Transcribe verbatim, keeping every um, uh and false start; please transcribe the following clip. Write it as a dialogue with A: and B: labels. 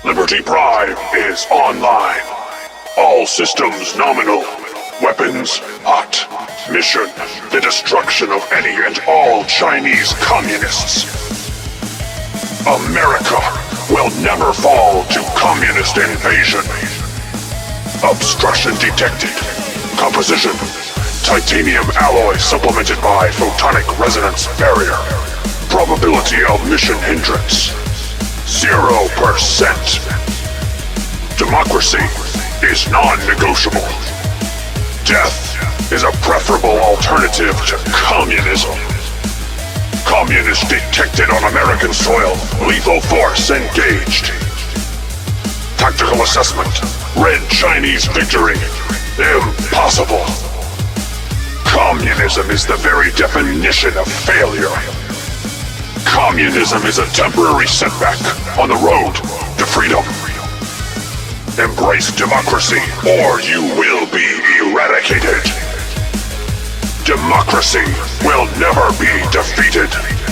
A: Liberty Prime is online. All systems nominal. Weapons hot. Mission: the destruction of any and all Chinese communists. America will never fall to communist invasion. Obstruction detected. Composition: titanium alloy supplemented by photonic resonance barrier. Probability of mission hindrance: zero percent. Democracy is non-negotiable. Death is a preferable alternative to communism. Communist detected on American soil. Lethal force engaged. Tactical assessment: Red Chinese victory. Impossible. Communism is the very definition of failure. Communism is a temporary setback on the road to freedom. Embrace democracy, or you will be eradicated. Democracy will never be defeated.